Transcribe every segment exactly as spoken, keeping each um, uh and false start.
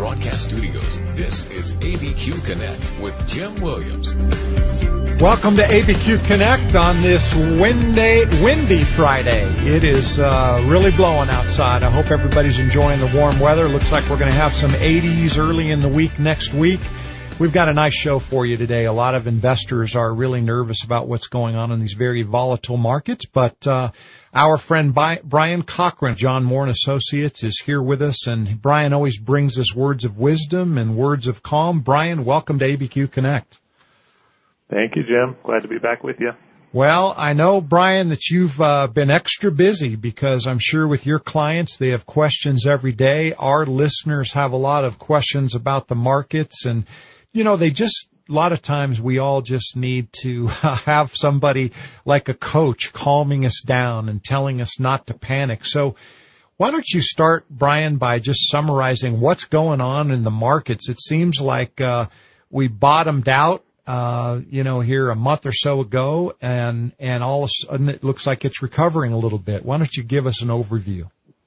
Broadcast Studios, this is A B Q Connect with Jim Williams. Welcome to A B Q Connect on this windy, windy Friday. It is uh, really blowing outside. I hope everybody's enjoying the warm weather. Looks like we're going to have some eighties early in the week next week. We've got a nice show for you today. A lot of investors are really nervous about what's going on in these very volatile markets, but uh, our friend Brian Cochran, John Moore and Associates, is here with us, and Brian always brings us words of wisdom and words of calm. Brian, welcome to A B Q Connect. Thank you, Jim. Glad to be back with you. Well, I know, Brian, that you've uh, been extra busy because I'm sure with your clients, they have questions every day. Our listeners have a lot of questions about the markets, and you know, they just, a lot of times we all just need to have somebody like a coach calming us down and telling us not to panic. So why don't you start, Brian, by just summarizing what's going on in the markets? It seems like uh, we bottomed out, uh, you know, here a month or so ago, and, and all of a sudden it looks like it's recovering a little bit. Why don't you give us an overview?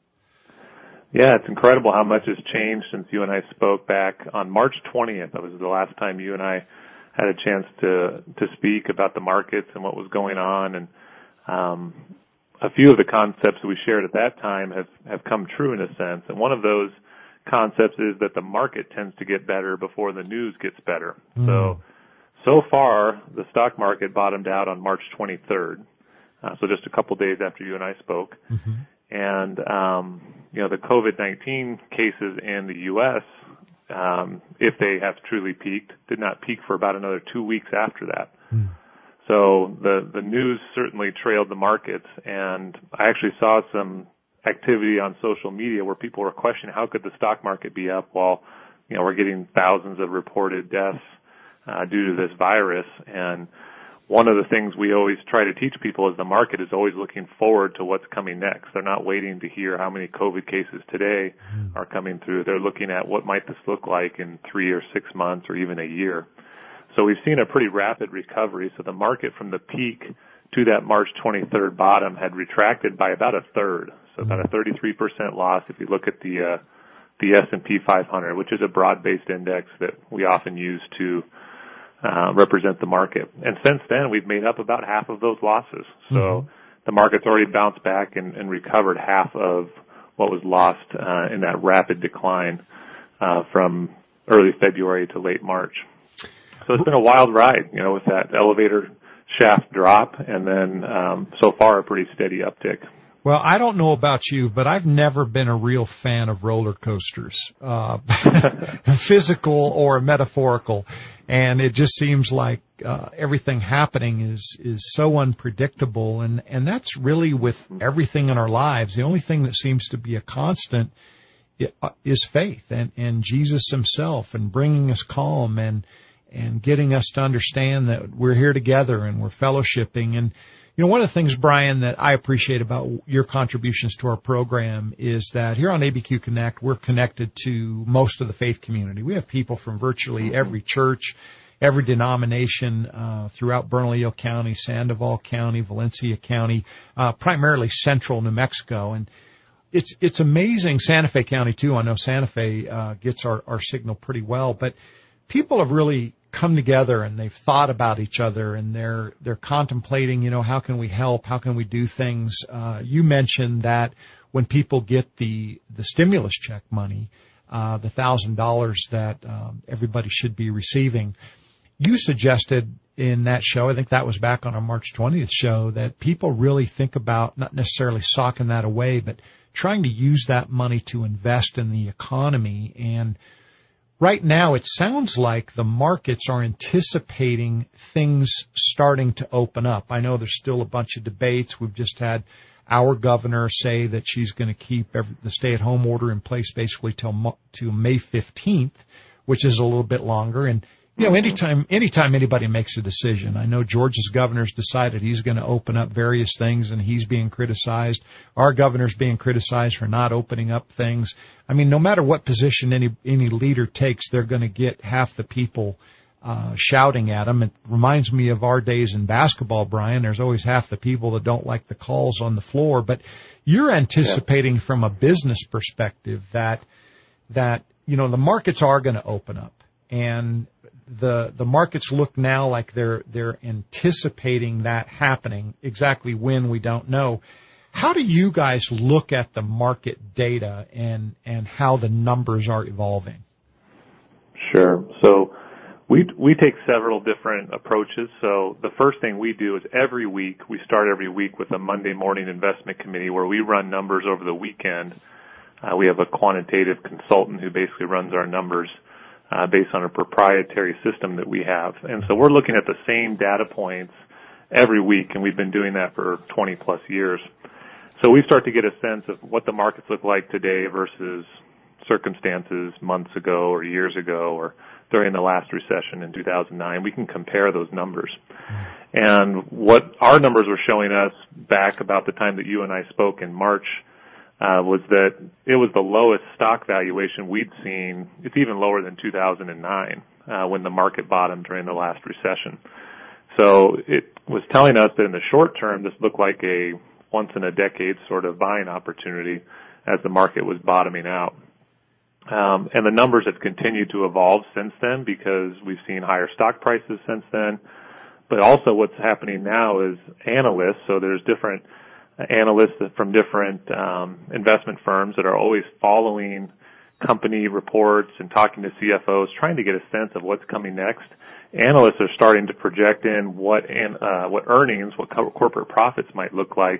Yeah, it's incredible how much has changed since you and I spoke back on March twentieth. That was the last time you and I had a chance to to speak about the markets and what was going on. And um, a few of the concepts that we shared at that time have, have come true in a sense. And one of those concepts is that the market tends to get better before the news gets better. Mm. So, so far, the stock market bottomed out on March twenty-third, uh, so just a couple days after you and I spoke. Mm-hmm. And, um, you know, the COVID nineteen cases in the U S, um, if they have truly peaked, did not peak for about another two weeks after that. Mm. So the, the news certainly trailed the markets, and I actually saw some activity on social media where people were questioning how could the stock market be up while, you know, we're getting thousands of reported deaths, uh, due to this virus. And one of the things we always try to teach people is the market is always looking forward to what's coming next. They're not waiting to hear how many COVID cases today are coming through. They're looking at what might this look like in three or six months or even a year. So we've seen a pretty rapid recovery. So the market from the peak to that March twenty-third bottom had retracted by about a third. So about a thirty-three percent loss if you look at the, uh, the S and P five hundred, which is a broad-based index that we often use to Uh, represent the market. And since then, we've made up about half of those losses. So mm-hmm. the market's already bounced back and, and recovered half of what was lost uh, in that rapid decline uh, from early February to late March. So it's been a wild ride, you know, with that elevator shaft drop and then um, so far a pretty steady uptick. Well, I don't know about you, but I've never been a real fan of roller coasters, uh, physical or metaphorical. And it just seems like uh, everything happening is is so unpredictable. And, and that's really with everything in our lives. The only thing that seems to be a constant is faith and, and Jesus himself and bringing us calm and, and getting us to understand that we're here together and we're fellowshipping. And you know, one of the things, Brian, that I appreciate about your contributions to our program is that here on A B Q Connect, we're connected to most of the faith community. We have people from virtually every church, every denomination uh, throughout Bernalillo County, Sandoval County, Valencia County, uh, primarily central New Mexico. And it's it's amazing, Santa Fe County, too. I know Santa Fe uh, gets our, our signal pretty well. But people have really come together and they've thought about each other and they're they're contemplating, you know, how can we help? How can we do things? Uh, you mentioned that when people get the the stimulus check money, uh, the thousand dollars that um, everybody should be receiving, you suggested in that show, I think that was back on our March twentieth show, that people really think about not necessarily socking that away, but trying to use that money to invest in the economy. And right now, it sounds like the markets are anticipating things starting to open up. I know there's still a bunch of debates. We've just had our governor say that she's going to keep every, the stay-at-home order in place basically till to May fifteenth, which is a little bit longer. And you know, anytime anytime anybody makes a decision, I know Georgia's governor's decided he's going to open up various things, and he's being criticized. Our governor's being criticized for not opening up things. I mean, no matter what position any any leader takes, they're going to get half the people uh shouting at them. It reminds me of our days in basketball, Brian. There's always half the people that don't like the calls on the floor. But you're anticipating yeah. from a business perspective that that you know, the markets are going to open up, and the the markets look now like they're they're anticipating that happening. Exactly when, we don't know. How do you guys look at the market data and and how the numbers are evolving? Sure. So we we take several different approaches. So the first thing we do is every week, we start every week with a Monday morning investment committee where we run numbers over the weekend. Uh, we have a quantitative consultant who basically runs our numbers uh, based on a proprietary system that we have. And so we're looking at the same data points every week, and we've been doing that for twenty plus years. So we start to get a sense of what the markets look like today versus circumstances months ago or years ago or during the last recession in two thousand nine. We can compare those numbers. And what our numbers were showing us back about the time that you and I spoke in March uh, was that it was the lowest stock valuation we'd seen. It's even lower than two thousand nine uh, when the market bottomed during the last recession. So it was telling us that in the short term, this looked like a once-in-a-decade sort of buying opportunity as the market was bottoming out. Um, and the numbers have continued to evolve since then because we've seen higher stock prices since then. But also what's happening now is analysts, so there's different analysts from different um, investment firms that are always following company reports and talking to C F Os, trying to get a sense of what's coming next. Analysts are starting to project in what in, uh, what earnings, what co- corporate profits might look like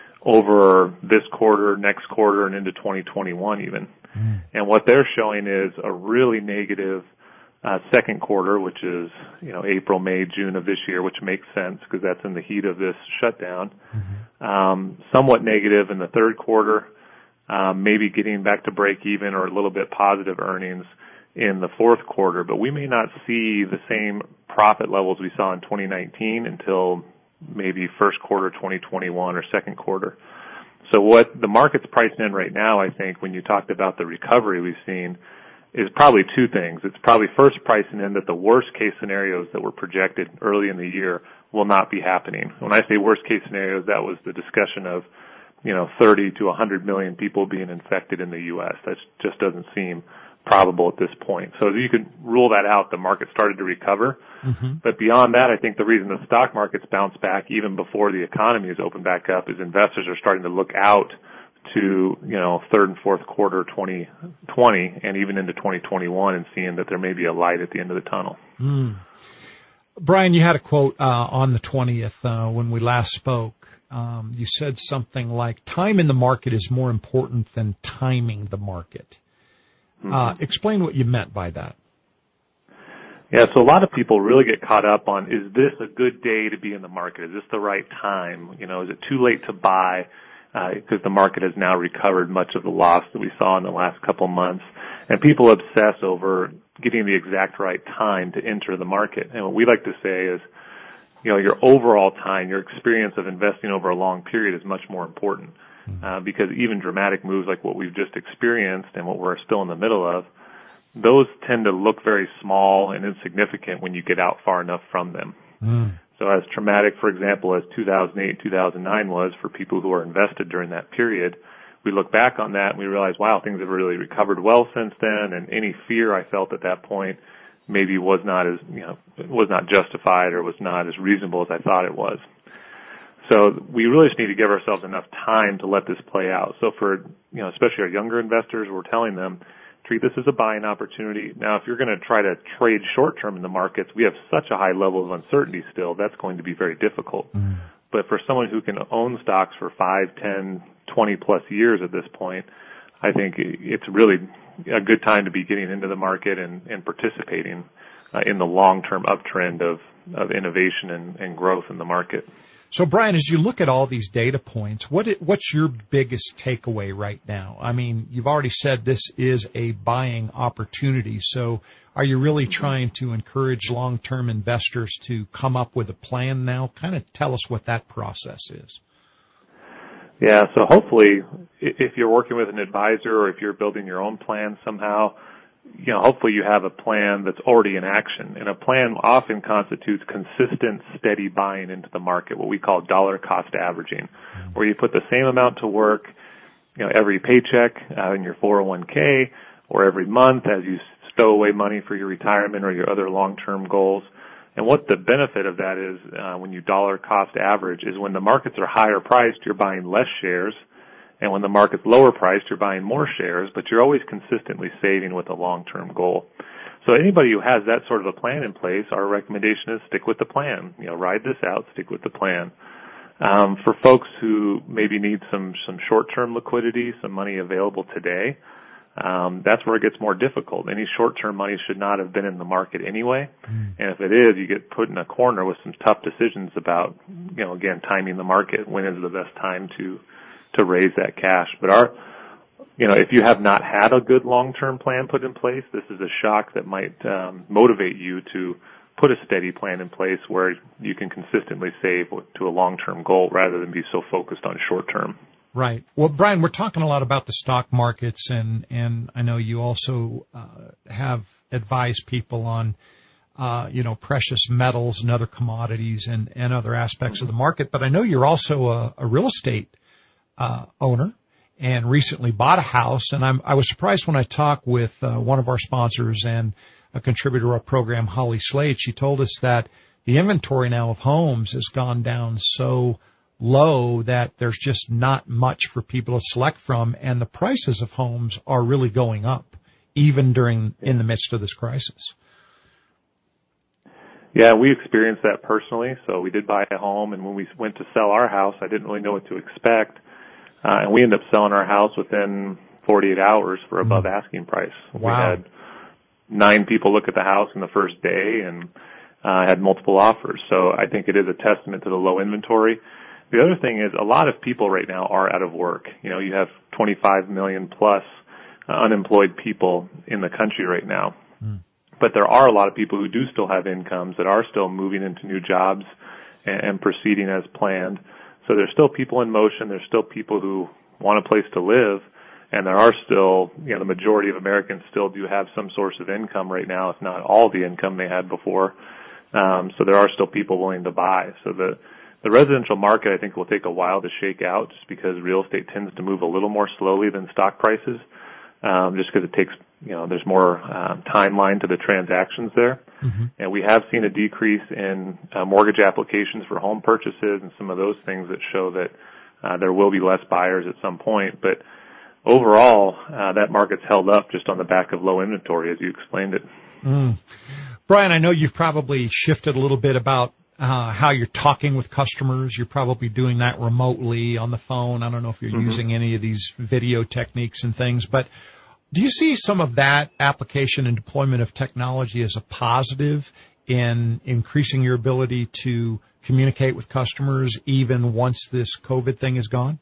over this quarter, next quarter, and into twenty twenty-one even. Mm. And what they're showing is a really negative uh, second quarter, which is, you know, April, May, June of this year, which makes sense because that's in the heat of this shutdown. Mm-hmm. Um, somewhat negative in the third quarter, um, maybe getting back to break even or a little bit positive earnings in the fourth quarter. But we may not see the same profit levels we saw in twenty nineteen until maybe first quarter twenty twenty-one or second quarter. So what the market's pricing in right now, I think, when you talked about the recovery we've seen, is probably two things. It's probably first pricing in that the worst case scenarios that were projected early in the year will not be happening. When I say worst case scenarios, that was the discussion of, you know, thirty to one hundred million people being infected in the U S. That just doesn't seem probable at this point. So you could rule that out. The market started to recover. Mm-hmm. But beyond that, I think the reason the stock market's bounced back even before the economy has opened back up is investors are starting to look out to, you know, third and fourth quarter twenty twenty and even into twenty twenty-one and seeing that there may be a light at the end of the tunnel. Mm. Brian, you had a quote uh, on the twentieth uh, when we last spoke. Um, you said something like, time in the market is more important than timing the market. Mm-hmm. Uh, explain what you meant by that. Yeah, so a lot of people really get caught up on, is this a good day to be in the market? Is this the right time? You know, is it too late to buy? Uh, because the market has now recovered much of the loss that we saw in the last couple of months. And people obsess over getting the exact right time to enter the market. And what we like to say is, you know, your overall time, your experience of investing over a long period is much more important. Uh, because even dramatic moves like what we've just experienced and what we're still in the middle of, those tend to look very small and insignificant when you get out far enough from them. Mm. So as traumatic, for example, as two thousand eight, two thousand nine was for people who are invested during that period, we look back on that and we realize, wow, things have really recovered well since then, and any fear I felt at that point maybe was not as, you know, was not justified or was not as reasonable as I thought it was. So we really just need to give ourselves enough time to let this play out. So for, you know, especially our younger investors, we're telling them, treat this as a buying opportunity. Now, if you're going to try to trade short term in the markets, we have such a high level of uncertainty still, that's going to be very difficult. Mm. But for someone who can own stocks for five, ten, twenty plus years at this point, I think it's really a good time to be getting into the market and, and participating uh, in the long-term uptrend of, of innovation and, and growth in the market. So, Brian, as you look at all these data points, what what's your biggest takeaway right now? I mean, you've already said this is a buying opportunity. So are you really trying to encourage long-term investors to come up with a plan now? Kind of tell us what that process is. Yeah, so hopefully if you're working with an advisor or if you're building your own plan somehow, you know, hopefully you have a plan that's already in action. And a plan often constitutes consistent, steady buying into the market, what we call dollar cost averaging, where you put the same amount to work, you know, every paycheck uh, in your four oh one k, or every month as you stow away money for your retirement or your other long-term goals. And what the benefit of that is, uh, when you dollar cost average, is when the markets are higher priced, you're buying less shares. And when the market's lower priced, you're buying more shares, but you're always consistently saving with a long-term goal. So anybody who has that sort of a plan in place, our recommendation is stick with the plan. You know, ride this out, stick with the plan. Um, for folks who maybe need some, some short-term liquidity, some money available today, um, that's where it gets more difficult. Any short-term money should not have been in the market anyway. Mm. And if it is, you get put in a corner with some tough decisions about, you know, again, timing the market. When is the best time to, to raise that cash? But our, you know, if you have not had a good long-term plan put in place, this is a shock that might um, motivate you to put a steady plan in place where you can consistently save to a long-term goal rather than be so focused on short-term. Right. Well, Brian, we're talking a lot about the stock markets, and, and I know you also uh, have advised people on, uh, you know, precious metals and other commodities and, and other aspects mm-hmm. of the market. But I know you're also a, a real estate uh, owner and recently bought a house. And I'm, I was surprised when I talked with uh, one of our sponsors and a contributor to our program, Holly Slade. She told us that the inventory now of homes has gone down so low that there's just not much for people to select from, and the prices of homes are really going up, even during in the midst of this crisis. Yeah, we experienced that personally. So we did buy a home, and when we went to sell our house, I didn't really know what to expect, uh, and we ended up selling our house within forty-eight hours for above mm. asking price. Wow. We had nine people look at the house in the first day and uh, had multiple offers. So I think it is a testament to the low inventory. The other thing is a lot of people right now are out of work. You know, you have twenty-five million plus uh, unemployed people in the country right now. Mm. But there are a lot of people who do still have incomes that are still moving into new jobs and, and proceeding as planned. So there's still people in motion. There's still people who want a place to live. And there are still, you know, the majority of Americans still do have some source of income right now, if not all the income they had before. Um, so there are still people willing to buy. So the, the residential market, I think, will take a while to shake out just because real estate tends to move a little more slowly than stock prices, um, just because it takes, you know, there's more uh, timeline to the transactions there. Mm-hmm. And we have seen a decrease in uh, mortgage applications for home purchases and some of those things that show that uh, there will be less buyers at some point. But overall, uh, that market's held up just on the back of low inventory, as you explained it. Mm. Brian, I know you've probably shifted a little bit about uh, how you're talking with customers. You're probably doing that remotely on the phone. I don't know if you're mm-hmm. using any of these video techniques and things, but do you see some of that application and deployment of technology as a positive in increasing your ability to communicate with customers even once this COVID thing is gone?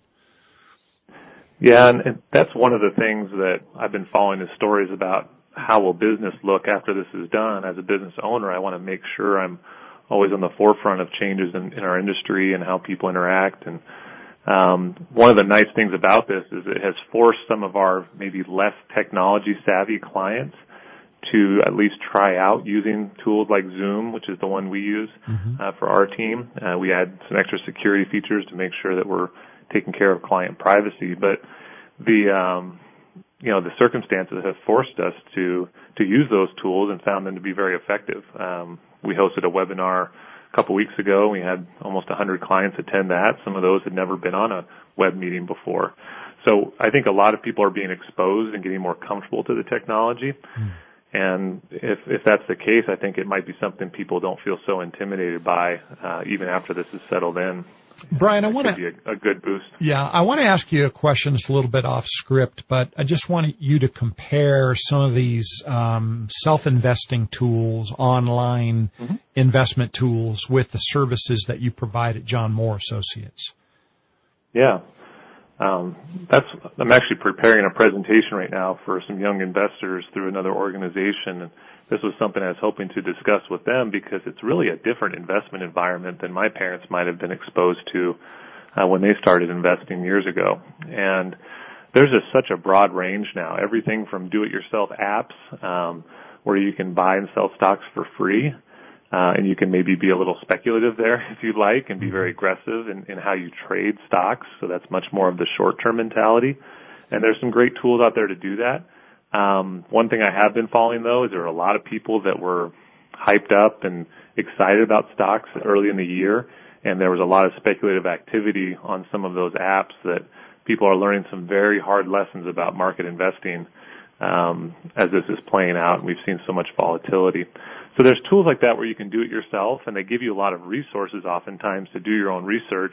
Yeah, and, and that's one of the things that I've been following is stories about how will business look after this is done. As a business owner, I want to make sure I'm always on the forefront of changes in, in our industry and how people interact. And um, one of the nice things about this is it has forced some of our maybe less technology-savvy clients to at least try out using tools like Zoom, which is the one we use mm-hmm. uh, for our team. Uh, we add some extra security features to make sure that we're taking care of client privacy, but the um, you know the circumstances have forced us to to use those tools and found them to be very effective. Um, we hosted a webinar a couple weeks ago. We had almost one hundred clients attend that. Some of those had never been on a web meeting before. So I think a lot of people are being exposed and getting more comfortable to the technology. Mm. And if if that's the case, I think it might be something people don't feel so intimidated by, uh, even after this is settled in. Brian, I want to be a, a good boost. Yeah, I want to ask you a question that's a little bit off script, but I just want you to compare some of these um, self-investing tools, online mm-hmm. investment tools, with the services that you provide at John Moore Associates. Yeah, um, that's. I'm actually preparing a presentation right now for some young investors through another organization. And this was something I was hoping to discuss with them because it's really a different investment environment than my parents might have been exposed to uh, when they started investing years ago. And there's just such a broad range now. Everything from do-it-yourself apps um, where you can buy and sell stocks for free, uh, and you can maybe be a little speculative there if you like and be very aggressive in, in how you trade stocks. So that's much more of the short-term mentality. And there's some great tools out there to do that. Um, one thing I have been following, though, is there are a lot of people that were hyped up and excited about stocks early in the year, and there was a lot of speculative activity on some of those apps that people are learning some very hard lessons about market investing um, as this is playing out, and we've seen so much volatility. So there's tools like that where you can do it yourself, and they give you a lot of resources oftentimes to do your own research.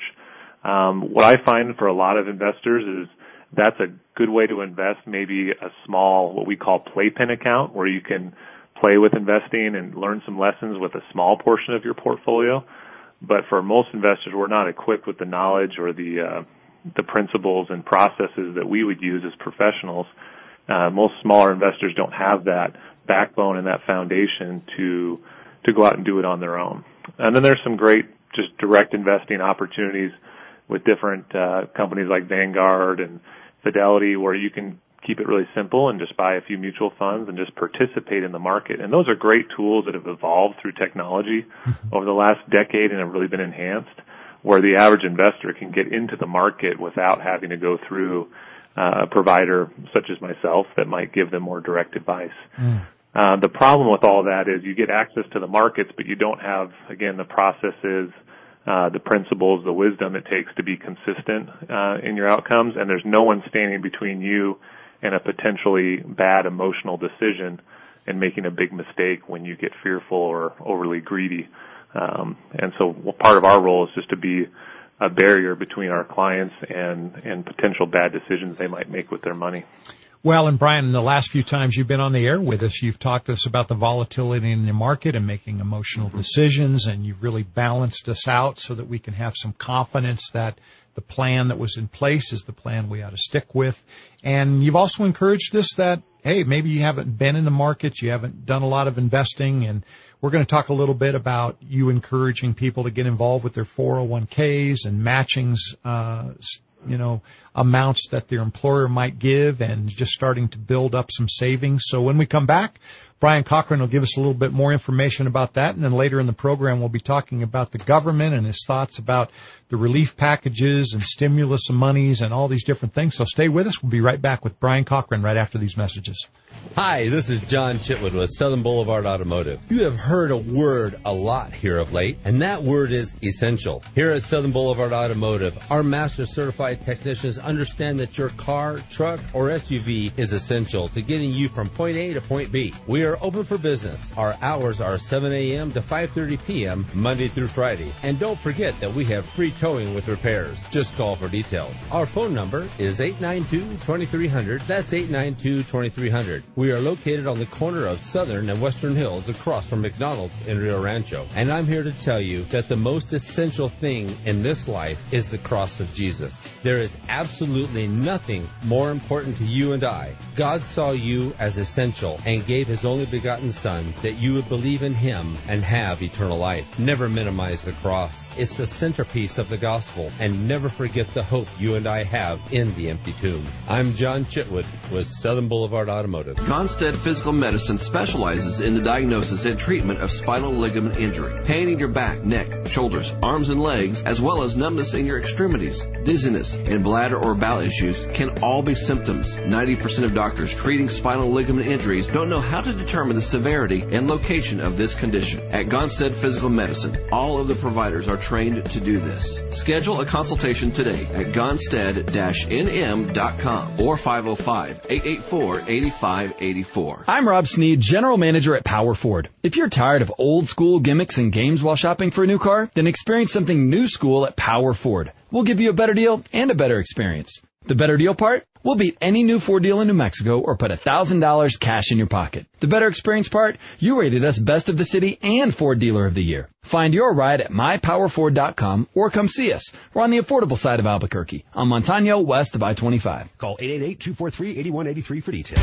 Um, what I find for a lot of investors is that's a good way to invest, maybe a small, what we call playpen account, where you can play with investing and learn some lessons with a small portion of your portfolio. But for most investors, we're not equipped with the knowledge or the uh, the principles and processes that we would use as professionals. Uh, most smaller investors don't have that backbone and that foundation to to go out and do it on their own. And then there's some great just direct investing opportunities with different uh, companies like Vanguard and Fidelity, where you can keep it really simple and just buy a few mutual funds and just participate in the market. And those are great tools that have evolved through technology over the last decade and have really been enhanced, where the average investor can get into the market without having to go through uh, a provider such as myself that might give them more direct advice. Mm. Uh, the problem with all that is you get access to the markets, but you don't have, again, the processes, uh, the principles, the wisdom it takes to be consistent uh, in your outcomes, and there's no one standing between you and a potentially bad emotional decision and making a big mistake when you get fearful or overly greedy. Um, and so part of our role is just to be a barrier between our clients and, and potential bad decisions they might make with their money. Well, and Brian, in the last few times you've been on the air with us, you've talked to us about the volatility in the market and making emotional mm-hmm. decisions, and you've really balanced us out so that we can have some confidence that the plan that was in place is the plan we ought to stick with. And you've also encouraged us that, hey, maybe you haven't been in the market, you haven't done a lot of investing, and we're going to talk a little bit about you encouraging people to get involved with their four oh one k's and matchings, uh, you know, amounts that their employer might give and just starting to build up some savings. So when we come back, Brian Cochran will give us a little bit more information about that, and then later in the program we'll be talking about the government and his thoughts about the relief packages and stimulus monies and all these different things. So stay with us. We'll be right back with Brian Cochran right after these messages. Hi, this is John Chitwood with Southern Boulevard Automotive. You have heard a word a lot here of late, and that word is essential. Here at Southern Boulevard Automotive, our master certified technicians understand that your car, truck, or S U V is essential to getting you from point A to point B. We are open for business. Our hours are seven a.m. to five thirty p.m. Monday through Friday. And don't forget that we have free towing with repairs. Just call for details. Our phone number is eight nine two, two three zero zero. That's eight nine two, two three zero zero. We are located on the corner of Southern and Western Hills across from McDonald's in Rio Rancho. And I'm here to tell you that the most essential thing in this life is the cross of Jesus. There is absolutely nothing more important to you and I. God saw you as essential and gave his only begotten Son that you would believe in him and have eternal life. Never minimize the cross. It's the centerpiece of the gospel, and never forget the hope you and I have in the empty tomb. I'm John Chitwood with Southern Boulevard Automotive. Gonstead Physical Medicine specializes in the diagnosis and treatment of spinal ligament injury, pain in your back, neck, shoulders, arms, and legs, as well as numbness in your extremities, dizziness, and bladder or bowel issues can all be symptoms. ninety percent of doctors treating spinal ligament injuries don't know how to determine the severity and location of this condition. At Gonstead Physical Medicine, all of the providers are trained to do this. Schedule a consultation today at gonstead dash n m dot com or five oh five, eight eight four, eight five eight four. I'm Rob Sneed, General Manager at Power Ford. If you're tired of old school gimmicks and games while shopping for a new car, then experience something new school at Power Ford. We'll give you a better deal and a better experience. The better deal part? We'll beat any new Ford deal in New Mexico or put one thousand dollars cash in your pocket. The better experience part? You rated us Best of the City and Ford Dealer of the Year. Find your ride at my power ford dot com or come see us. We're on the affordable side of Albuquerque, on Montano, west of I twenty-five. Call eight eight eight, two four three, eight one eight three for details.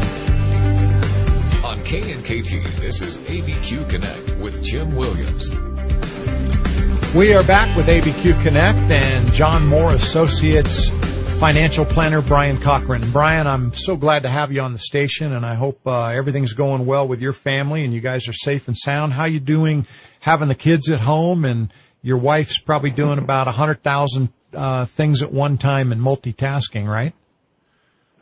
On K N K T, this is A B Q Connect with Jim Williams. We are back with A B Q Connect and John Moore Associates financial planner Brian Cochran. Brian, I'm so glad to have you on the station, and I hope uh, everything's going well with your family and you guys are safe and sound. How you doing having the kids at home? And your wife's probably doing about one hundred thousand uh, things at one time and multitasking, right?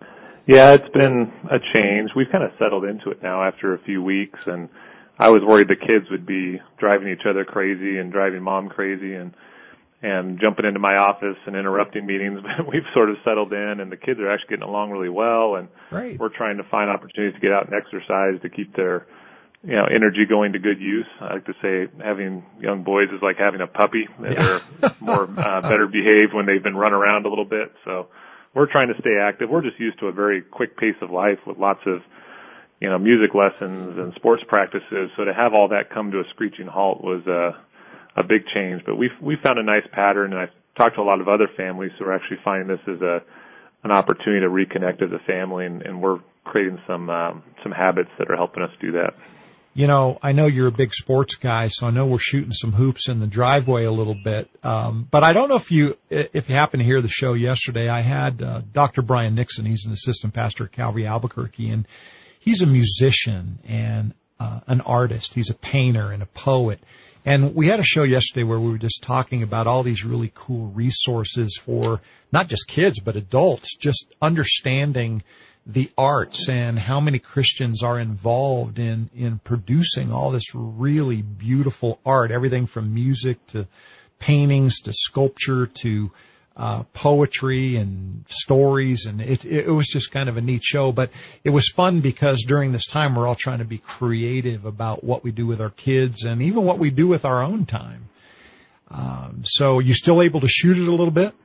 Yeah, it's been a change. We've kind of settled into it now after a few weeks, and I was worried the kids would be driving each other crazy and driving mom crazy and and jumping into my office and interrupting meetings, but we've sort of settled in, and the kids are actually getting along really well, and Great. We're trying to find opportunities to get out and exercise to keep their, you know, energy going to good use. I like to say having young boys is like having a puppy. They're more uh, better behaved when they've been run around a little bit, so we're trying to stay active. We're just used to a very quick pace of life with lots of, you know, music lessons and sports practices, so to have all that come to a screeching halt was uh a big change, but we've we found a nice pattern, and I've talked to a lot of other families who are actually finding this as a an opportunity to reconnect as a family, and, and we're creating some um, some habits that are helping us do that. You know, I know you're a big sports guy, so I know we're shooting some hoops in the driveway a little bit. Um, but I don't know if you if you happen to hear the show yesterday. I had uh, Doctor Brian Nixon. He's an assistant pastor at Calvary Albuquerque, and he's a musician and uh, an artist. He's a painter and a poet. And we had a show yesterday where we were just talking about all these really cool resources for not just kids, but adults, just understanding the arts and how many Christians are involved in, in producing all this really beautiful art, everything from music to paintings to sculpture to uh, poetry and stories. And it, it was just kind of a neat show. But it was fun because during this time, we're all trying to be creative about what we do with our kids and even what we do with our own time. Um, so you still able to shoot it a little bit?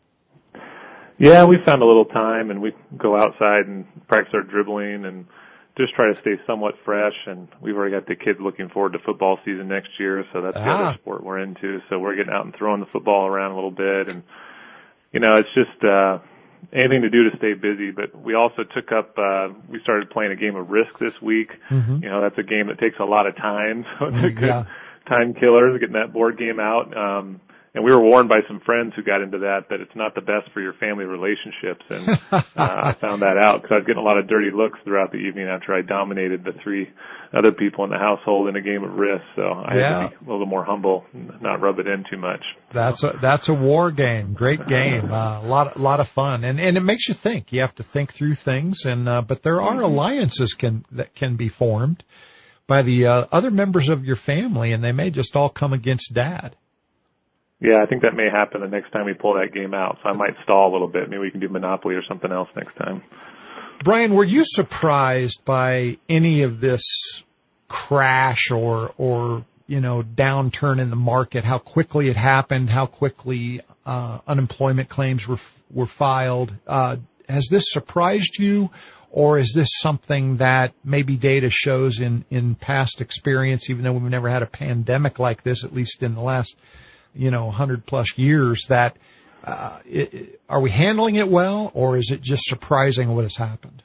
Yeah, we found a little time, and we go outside and practice our dribbling and just try to stay somewhat fresh. And we've already got the kids looking forward to football season next year, so that's the Ah. other sport we're into. So we're getting out and throwing the football around a little bit. And, you know, it's just uh, anything to do to stay busy. But we also took up, uh, we started playing a game of Risk this week. Mm-hmm. You know, that's a game that takes a lot of time, so it's a good Yeah. time killer, getting that board game out. Um, And we were warned by some friends who got into that that it's not the best for your family relationships. And uh, I found that out because I was getting a lot of dirty looks throughout the evening after I dominated the three other people in the household in a game of Risk. So I Yeah. had to be a little more humble, not rub it in too much. That's a, that's a war game. Great game. Uh, a lot, a lot of fun. And, and it makes you think. You have to think through things. And, uh, but there are alliances can, that can be formed by the, uh, other members of your family, and they may just all come against Dad. Yeah, I think that may happen the next time we pull that game out. So I might stall a little bit. Maybe we can do Monopoly or something else next time. Brian, were you surprised by any of this crash or, or, you know, downturn in the market, how quickly it happened, how quickly, uh, unemployment claims were, were filed? Uh, has this surprised you, or is this something that maybe data shows in, in past experience, even though we've never had a pandemic like this, at least in the last, you know, one hundred plus years, that, uh, it, are we handling it well, or is it just surprising what has happened?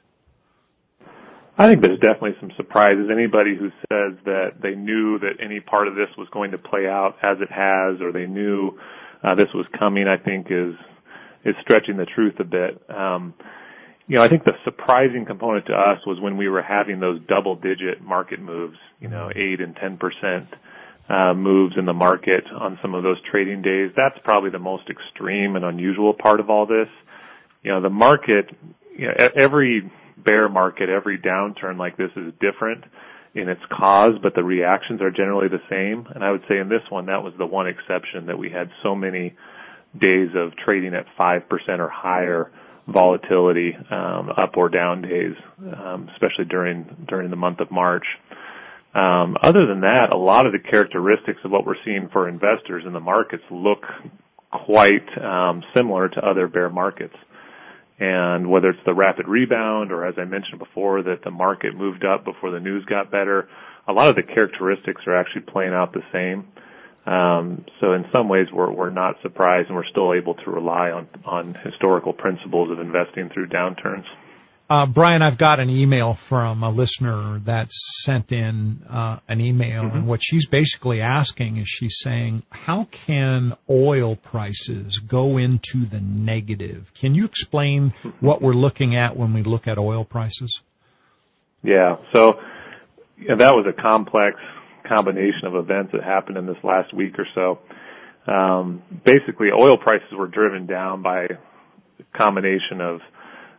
I think there's definitely some surprises. Anybody who says that they knew that any part of this was going to play out as it has, or they knew uh, this was coming, I think is is stretching the truth a bit. Um, you know, I think the surprising component to us was when we were having those double-digit market moves, you know, eight and ten percent. Uh, moves in the market on some of those trading days. That's probably the most extreme and unusual part of all this. You know, the market, you know, every bear market, every downturn like this is different in its cause, but the reactions are generally the same. And I would say in this one, that was the one exception, that we had so many days of trading at five percent or higher volatility, um, up or down days, um, especially during, during the month of March. Um, other than that, a lot of the characteristics of what we're seeing for investors in the markets look quite um, similar to other bear markets. And whether it's the rapid rebound, or as I mentioned before, that the market moved up before the news got better, a lot of the characteristics are actually playing out the same. Um, so in some ways, we're, we're not surprised, and we're still able to rely on, on historical principles of investing through downturns. Uh, Brian, I've got an email from a listener that sent in uh, an email, mm-hmm. and what she's basically asking is, she's saying, how can oil prices go into the negative? Can you explain what we're looking at when we look at oil prices? Yeah, so you know, that was a complex combination of events that happened in this last week or so. Um, basically, oil prices were driven down by a combination of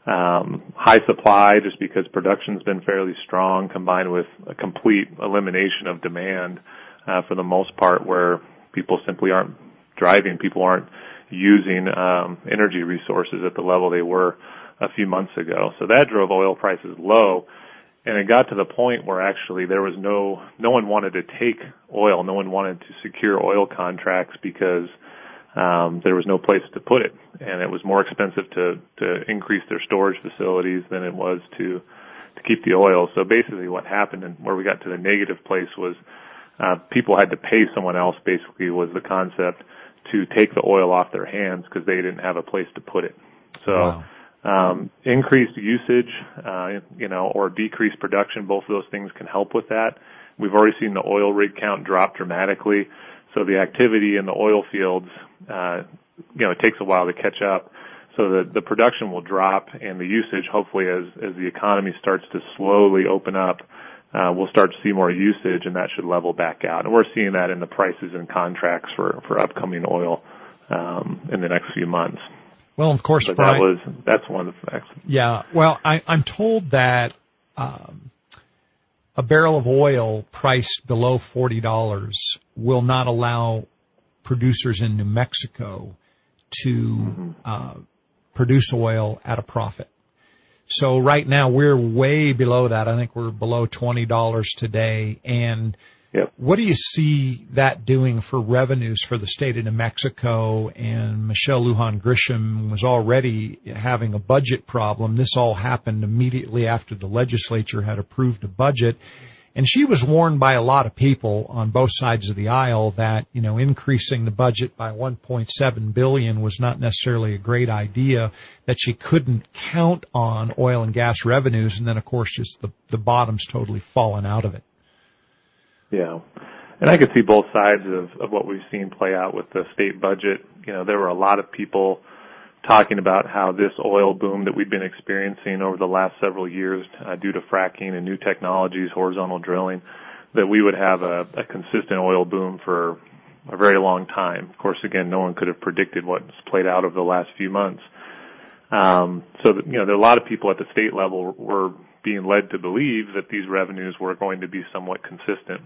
um, high supply just because production's been fairly strong, combined with a complete elimination of demand uh, for the most part, where people simply aren't driving, people aren't using um, energy resources at the level they were a few months ago. So that drove oil prices low. And it got to the point where actually there was no, no one wanted to take oil. No one wanted to secure oil contracts because um, there was no place to put it. And it was more expensive to, to increase their storage facilities than it was to, to keep the oil. So basically what happened and where we got to the negative place was uh, people had to pay someone else, basically was the concept, to take the oil off their hands because they didn't have a place to put it. So. Wow. Um, increased usage, uh, you know, or decreased production, both of those things can help with that. We've already seen the oil rig count drop dramatically, so the activity in the oil fields, uh, you know, it takes a while to catch up. So the, the production will drop, and the usage, hopefully, as as the economy starts to slowly open up, uh, we'll start to see more usage, and that should level back out. And we're seeing that in the prices and contracts for for upcoming oil um, in the next few months. Well, of course, but Brian, that was, that's one of the facts. Yeah. Well, I, I'm told that um, a barrel of oil priced below forty dollars will not allow producers in New Mexico to mm-hmm. uh, produce oil at a profit. So right now we're way below that. I think we're below twenty dollars today. And Yep. What do you see that doing for revenues for the state of New Mexico? And Michelle Lujan Grisham was already having a budget problem. This all happened immediately after the legislature had approved a budget. And she was warned by a lot of people on both sides of the aisle that, you know, increasing the budget by one point seven billion dollars was not necessarily a great idea, that she couldn't count on oil and gas revenues. And then, of course, just the, the bottom's totally fallen out of it. Yeah. And I could see both sides of, of what we've seen play out with the state budget. You know, there were a lot of people talking about how this oil boom that we've been experiencing over the last several years uh, due to fracking and new technologies, horizontal drilling, that we would have a, a consistent oil boom for a very long time. Of course, again, no one could have predicted what's played out over the last few months. Um, so, that, you know, there are a lot of people at the state level were being led to believe that these revenues were going to be somewhat consistent.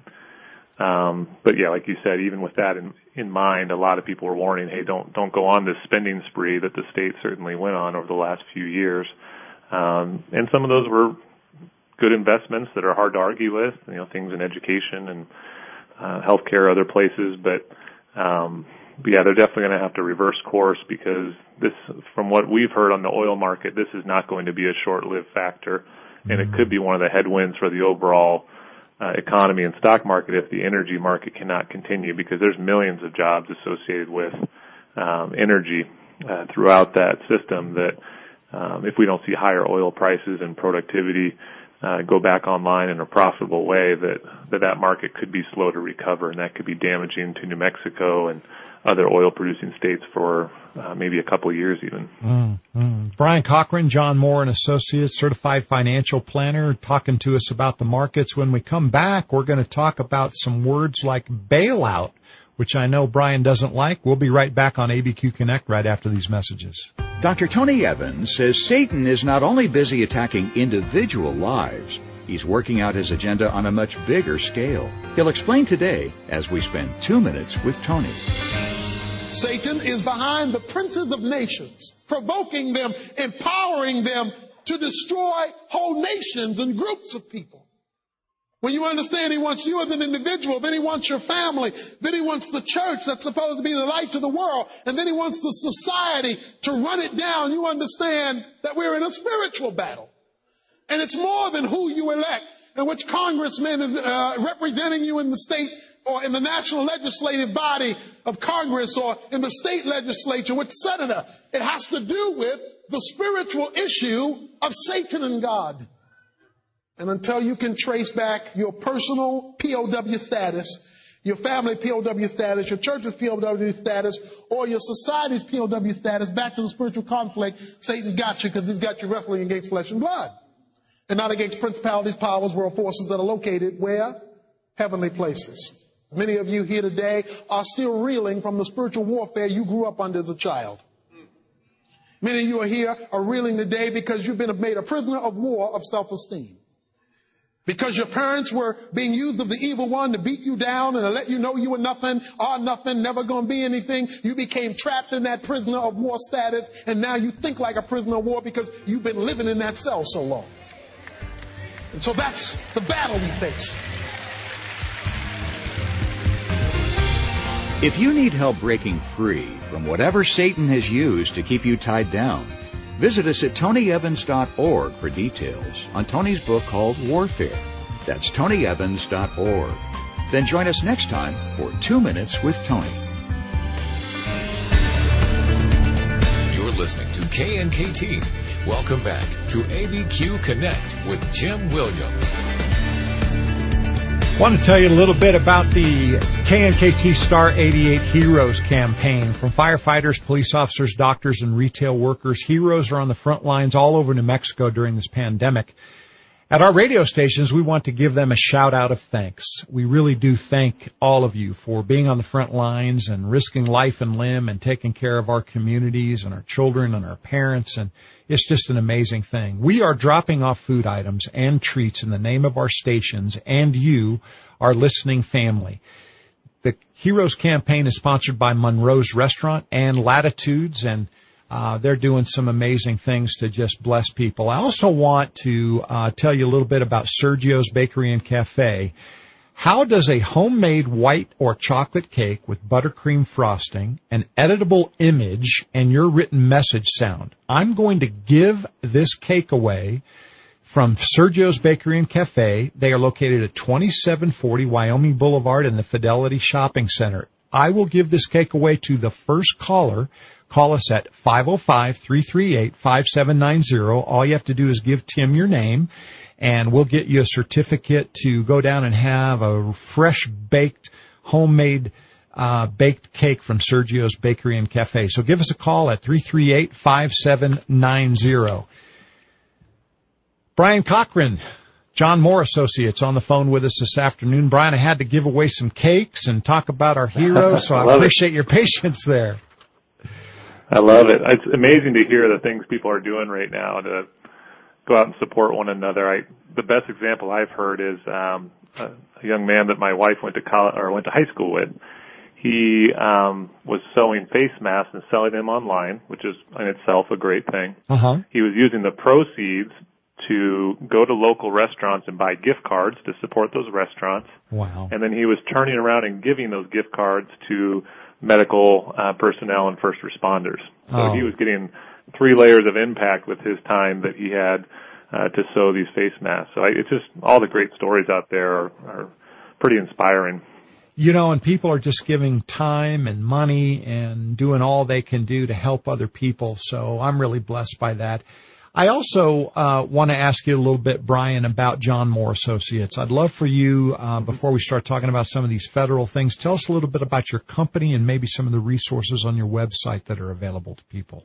Um, but yeah, like you said, even with that in, in mind, a lot of people were warning, hey, don't, don't go on this spending spree that the state certainly went on over the last few years. Um, and some of those were good investments that are hard to argue with, you know, things in education and, uh, healthcare, other places. But, um, but yeah, they're definitely going to have to reverse course because this, from what we've heard on the oil market, this is not going to be a short-lived factor. And it could be one of the headwinds for the overall uh, economy and stock market if the energy market cannot continue, because there's millions of jobs associated with um, energy uh, throughout that system that um, if we don't see higher oil prices and productivity uh, go back online in a profitable way, that, that that market could be slow to recover, and that could be damaging to New Mexico and other oil-producing states for uh, maybe a couple of years even. Mm, mm. Brian Cochran, John Moore and Associates, Certified Financial Planner, talking to us about the markets. When we come back, we're going to talk about some words like bailout, which I know Brian doesn't like. We'll be right back on A B Q Connect right after these messages. Doctor Tony Evans says Satan is not only busy attacking individual lives, he's working out his agenda on a much bigger scale. He'll explain today as we spend two minutes with Tony. Satan is behind the princes of nations, provoking them, empowering them to destroy whole nations and groups of people. When you understand he wants you as an individual, then he wants your family, then he wants the church that's supposed to be the light to the world, and then he wants the society to run it down. You understand that we're in a spiritual battle. And it's more than who you elect and which congressman is uh, representing you in the state or in the national legislative body of Congress or in the state legislature, which senator. It has to do with the spiritual issue of Satan and God. And until you can trace back your personal P O W status, your family P O W status, your church's P O W status, or your society's P O W status back to the spiritual conflict, Satan got you because he's got you wrestling against flesh and blood. And not against principalities, powers, world forces that are located where? Heavenly places. Many of you here today are still reeling from the spiritual warfare you grew up under as a child. Many of you are here are reeling today because you've been made a prisoner of war of self-esteem. Because your parents were being used of the evil one to beat you down and to let you know you were nothing, are nothing, never going to be anything. You became trapped in that prisoner of war status, and now you think like a prisoner of war because you've been living in that cell so long. And so that's the battle we face. If you need help breaking free from whatever Satan has used to keep you tied down, visit us at tony evans dot org for details on Tony's book called Warfare. That's tony evans dot org. Then join us next time for Two Minutes with Tony. You're listening to K N K T. Welcome back to A B Q Connect with Jim Williams. I want to tell you a little bit about the K N K T Star eighty-eight Heroes campaign. From firefighters, police officers, doctors, and retail workers, heroes are on the front lines all over New Mexico during this pandemic. At our radio stations, we want to give them a shout-out of thanks. We really do thank all of you for being on the front lines and risking life and limb and taking care of our communities and our children and our parents, and it's just an amazing thing. We are dropping off food items and treats in the name of our stations and you, our listening family. The Heroes campaign is sponsored by Monroe's Restaurant and Latitudes, and Uh, they're doing some amazing things to just bless people. I also want to uh, tell you a little bit about Sergio's Bakery and Cafe. How does a homemade white or chocolate cake with buttercream frosting, an editable image, and your written message sound? I'm going to give this cake away from Sergio's Bakery and Cafe. They are located at twenty-seven forty Wyoming Boulevard in the Fidelity Shopping Center. I will give this cake away to the first caller. Call us at five oh five, three three eight, five seven nine zero. All you have to do is give Tim your name, and we'll get you a certificate to go down and have a fresh baked, homemade uh baked cake from Sergio's Bakery and Cafe. So give us a call at three three eight, five seven nine zero. Brian Cochran, John Moore Associates, on the phone with us this afternoon. Brian, I had to give away some cakes and talk about our heroes, so I appreciate it. Your patience there. I love it. It's amazing to hear the things people are doing right now to go out and support one another. I, the best example I've heard is um, a, a young man that my wife went to college or went to high school with. He um, was sewing face masks and selling them online, which is in itself a great thing. Uh-huh. He was using the proceeds to go to local restaurants and buy gift cards to support those restaurants. Wow. And then he was turning around and giving those gift cards to medical uh, personnel and first responders. So oh. he was getting three layers of impact with his time that he had uh, to sew these face masks. So I, it's just all the great stories out there are, are pretty inspiring. You know, and people are just giving time and money and doing all they can do to help other people. So I'm really blessed by that. I also uh, want to ask you a little bit, Brian, about John Moore Associates. I'd love for you, uh, before we start talking about some of these federal things, tell us a little bit about your company and maybe some of the resources on your website that are available to people.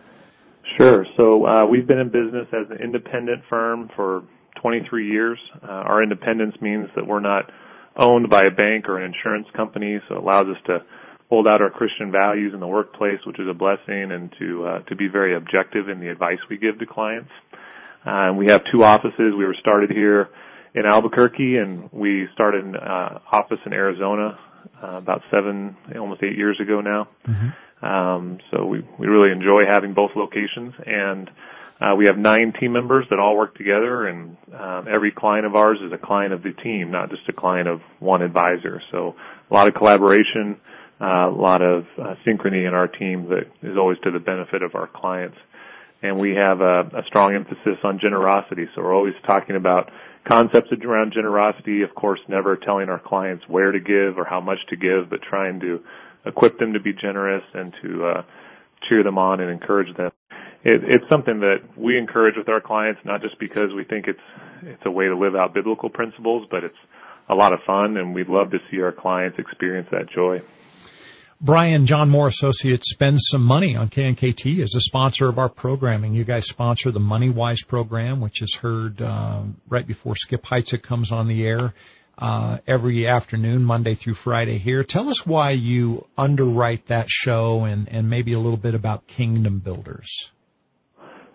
Sure. So uh, we've been in business as an independent firm for twenty-three years. Uh, our independence means that we're not owned by a bank or an insurance company, so it allows us to hold out our Christian values in the workplace, which is a blessing, and to uh, to be very objective in the advice we give to clients. Uh, we have two offices. We were started here in Albuquerque, and we started an uh, office in Arizona uh, about seven, almost eight years ago now. Mm-hmm. Um, so we, we really enjoy having both locations, and uh, we have nine team members that all work together, and um, every client of ours is a client of the team, not just a client of one advisor. So a lot of collaboration. Uh, a lot of uh, synchrony in our team that is always to the benefit of our clients. And we have a, a strong emphasis on generosity. So we're always talking about concepts around generosity, of course, never telling our clients where to give or how much to give, but trying to equip them to be generous and to uh, cheer them on and encourage them. It, it's something that we encourage with our clients, not just because we think it's it's a way to live out biblical principles, but it's a lot of fun, and we'd love to see our clients experience that joy. Brian, John Moore Associates spends some money on K N K T as a sponsor of our programming. You guys sponsor the Money Wise program, which is heard uh, right before Skip Heitzig comes on the air uh, every afternoon, Monday through Friday here. Tell us why you underwrite that show and, and maybe a little bit about Kingdom Builders.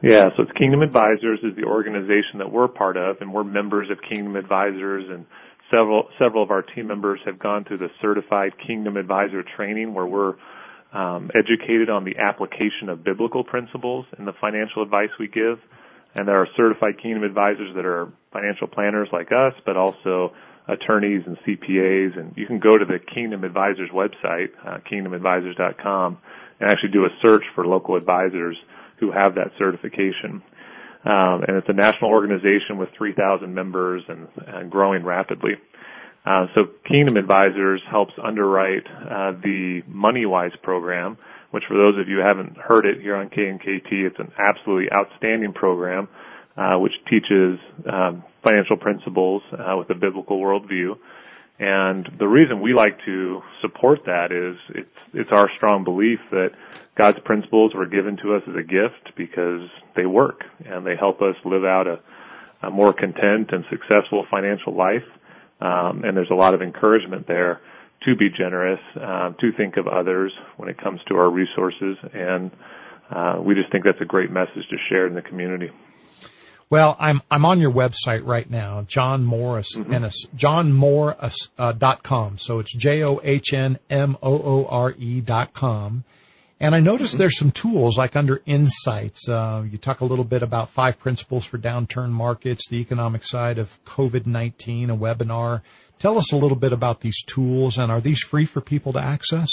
Yeah, so it's Kingdom Advisors is the organization that we're part of, and we're members of Kingdom Advisors, and several several of our team members have gone through the certified Kingdom Advisor training where we're um, educated on the application of biblical principles in the financial advice we give. And there are certified Kingdom Advisors that are financial planners like us, but also attorneys and C P As. And you can go to the Kingdom Advisors website, uh, kingdom advisors dot com, and actually do a search for local advisors who have that certification. Um, and it's a national organization with three thousand members and, and growing rapidly. Uh, so Kingdom Advisors helps underwrite uh, the MoneyWise program, which for those of you who haven't heard it here on K N K T, it's an absolutely outstanding program uh, which teaches um, financial principles uh, with a biblical worldview. And the reason we like to support that is it's it's our strong belief that God's principles were given to us as a gift because they work and they help us live out a, a more content and successful financial life. Um, and there's a lot of encouragement there to be generous, uh, to think of others when it comes to our resources. And uh, we just think that's a great message to share in the community. Well, I'm I'm on your website right now, John Morris, mm-hmm. and john morris dot com. So it's J O H N M O O R E dot com. And I noticed mm-hmm. there's some tools like under Insights. Uh, you talk a little bit about five principles for downturn markets, the economic side of COVID nineteen, a webinar. Tell us a little bit about these tools, and are these free for people to access?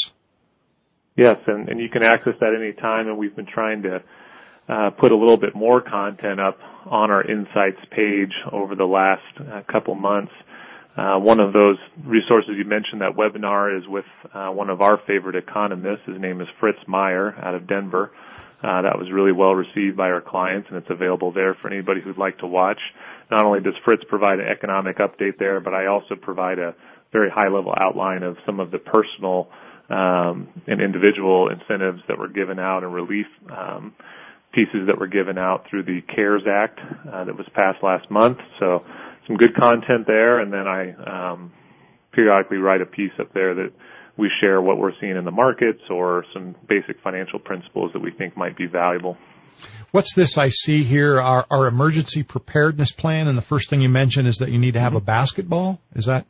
Yes, and, and you can access that any time, and we've been trying to Uh, put a little bit more content up on our Insights page over the last uh, couple months. Uh, one of those resources you mentioned, that webinar, is with uh, one of our favorite economists. His name is Fritz Meyer out of Denver. Uh, that was really well received by our clients, and it's available there for anybody who'd like to watch. Not only does Fritz provide an economic update there, but I also provide a very high-level outline of some of the personal um, and individual incentives that were given out and relief um pieces that were given out through the CARES Act uh, that was passed last month. So some good content there, and then I um, periodically write a piece up there that we share what we're seeing in the markets or some basic financial principles that we think might be valuable. What's this I see here, our, our emergency preparedness plan, and the first thing you mentioned is that you need to have mm-hmm. a basketball? Is that?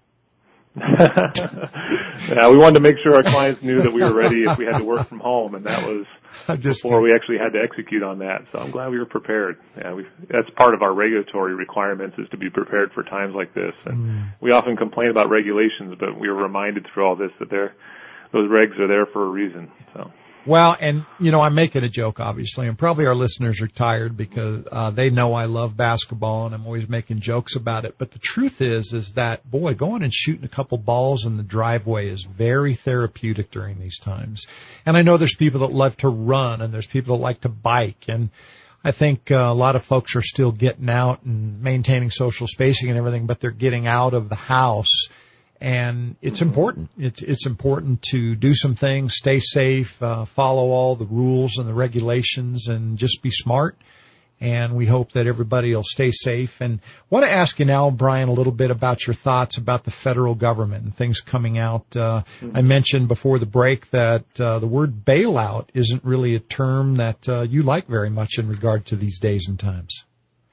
Yeah, we wanted to make sure our clients knew that we were ready if we had to work from home, and that was just before we actually had to execute on that. So I'm glad we were prepared. Yeah, we, that's part of our regulatory requirements, is to be prepared for times like this. And mm. we often complain about regulations, but we were reminded through all this that they're, those regs are there for a reason. So. Well, and, you know, I'm making a joke, obviously, and probably our listeners are tired because uh, they know I love basketball and I'm always making jokes about it. But the truth is, is that, boy, going and shooting a couple balls in the driveway is very therapeutic during these times. And I know there's people that love to run and there's people that like to bike. And I think uh, a lot of folks are still getting out and maintaining social spacing and everything, but they're getting out of the house. And it's important. It's, it's important to do some things, stay safe, uh, follow all the rules and the regulations, and just be smart. And we hope that everybody will stay safe. And I want to ask you now, Brian, a little bit about your thoughts about the federal government and things coming out. Uh, mm-hmm. I mentioned before the break that uh, the word bailout isn't really a term that uh, you like very much in regard to these days and times.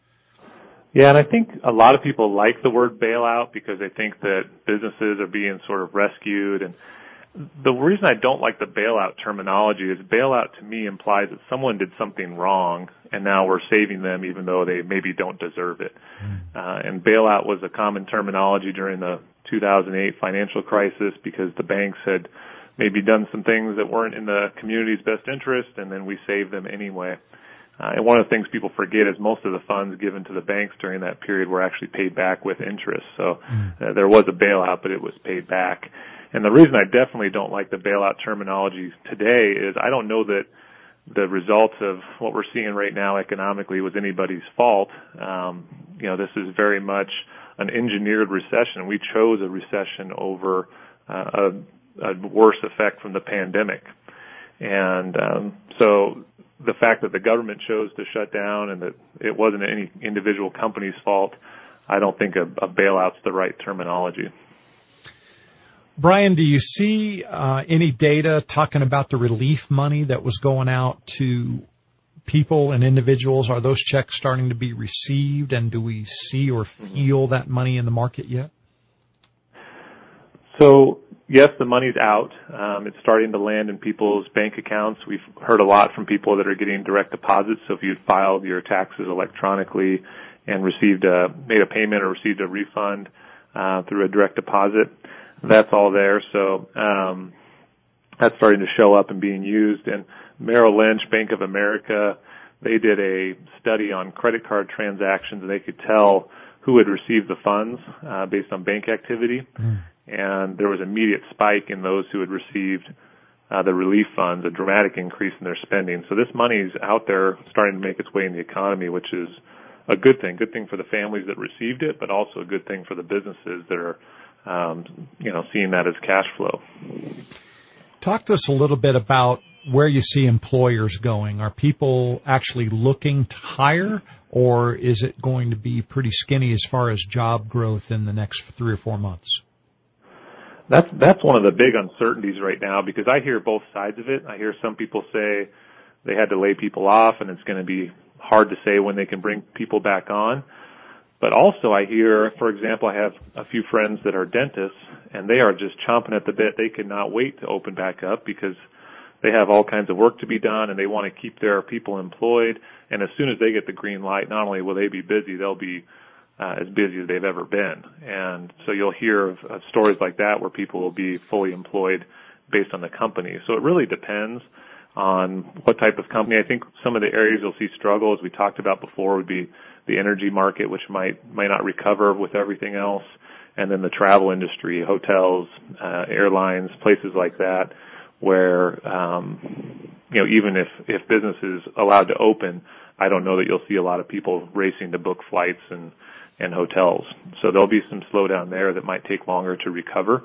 Yeah, and I think a lot of people like the word bailout because they think that businesses are being sort of rescued. And the reason I don't like the bailout terminology is bailout to me implies that someone did something wrong and now we're saving them even though they maybe don't deserve it. Mm. Uh, and bailout was a common terminology during the two thousand eight financial crisis because the banks had maybe done some things that weren't in the community's best interest, and then we saved them anyway. Uh, and one of the things people forget is most of the funds given to the banks during that period were actually paid back with interest. So uh, there was a bailout, but it was paid back. And the reason I definitely don't like the bailout terminology today is I don't know that the results of what we're seeing right now economically was anybody's fault. Um, you know, this is very much an engineered recession. We chose a recession over uh, a, a worse effect from the pandemic. And um, so the fact that the government chose to shut down and that it wasn't any individual company's fault, I don't think a, a bailout's the right terminology. Brian, do you see uh, any data talking about the relief money that was going out to people and individuals, are those checks starting to be received, and do we see or feel that money in the market yet? So, yes, the money's out. Um, it's starting to land in people's bank accounts. We've heard a lot from people that are getting direct deposits. So if you filed your taxes electronically and received a, made a payment or received a refund uh, through a direct deposit, that's all there. So um, that's starting to show up and being used. And Merrill Lynch, Bank of America, they did a study on credit card transactions, and they could tell who had received the funds uh, based on bank activity. Mm. And there was an immediate spike in those who had received uh, the relief funds, a dramatic increase in their spending. So this money's out there starting to make its way in the economy, which is a good thing. Good thing for the families that received it, but also a good thing for the businesses that are, um, you know, seeing that as cash flow. Talk to us a little bit about where you see employers going. Are people actually looking to hire, or is it going to be pretty skinny as far as job growth in the next three or four months? That's that's one of the big uncertainties right now, because I hear both sides of it. I hear some people say they had to lay people off and it's going to be hard to say when they can bring people back on. But also I hear, for example, I have a few friends that are dentists, and they are just chomping at the bit. They cannot wait to open back up because they have all kinds of work to be done, and they want to keep their people employed. And as soon as they get the green light, not only will they be busy, they'll be Uh, as busy as they've ever been. And so you'll hear of, of stories like that where people will be fully employed based on the company. So it really depends on what type of company. I think some of the areas you'll see struggle, as we talked about before, would be the energy market, which might might not recover with everything else, and then the travel industry, hotels, uh, airlines, places like that, where um, you know, even if if business is allowed to open, I don't know that you'll see a lot of people racing to book flights and and hotels. So there'll be some slowdown there that might take longer to recover.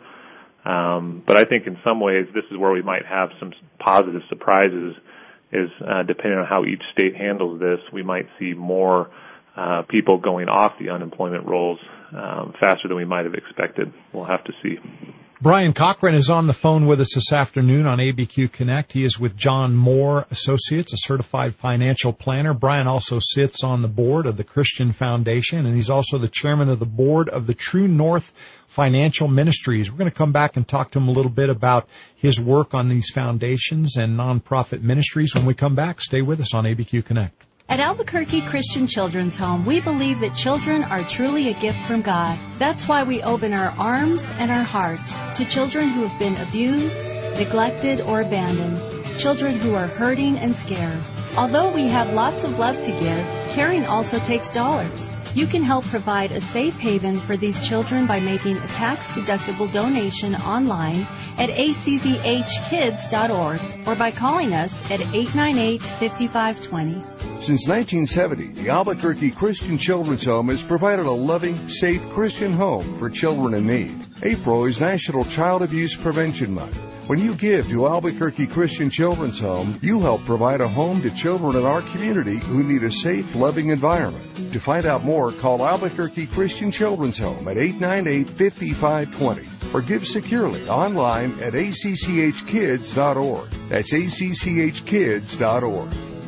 Um, but I think in some ways this is where we might have some positive surprises, is uh, depending on how each state handles this, we might see more uh, people going off the unemployment rolls um, faster than we might have expected. We'll have to see. Brian Cochran is on the phone with us this afternoon on A B Q Connect. He is with John Moore Associates, a certified financial planner. Brian also sits on the board of the Christian Foundation, and he's also the chairman of the board of the True North Financial Ministries. We're going to come back and talk to him a little bit about his work on these foundations and nonprofit ministries when we come back. Stay with us on A B Q Connect. At Albuquerque Christian Children's Home, we believe that children are truly a gift from God. That's why we open our arms and our hearts to children who have been abused, neglected, or abandoned, children who are hurting and scared. Although we have lots of love to give, caring also takes dollars. You can help provide a safe haven for these children by making a tax-deductible donation online at A C C H kids dot org or by calling us at eight nine eight, five five two zero. Since nineteen seventy, the Albuquerque Christian Children's Home has provided a loving, safe Christian home for children in need. April is National Child Abuse Prevention Month. When you give to Albuquerque Christian Children's Home, you help provide a home to children in our community who need a safe, loving environment. To find out more, call Albuquerque Christian Children's Home at eight nine eight, five five two zero or give securely online at A C C H kids dot org. That's A C C H kids dot org.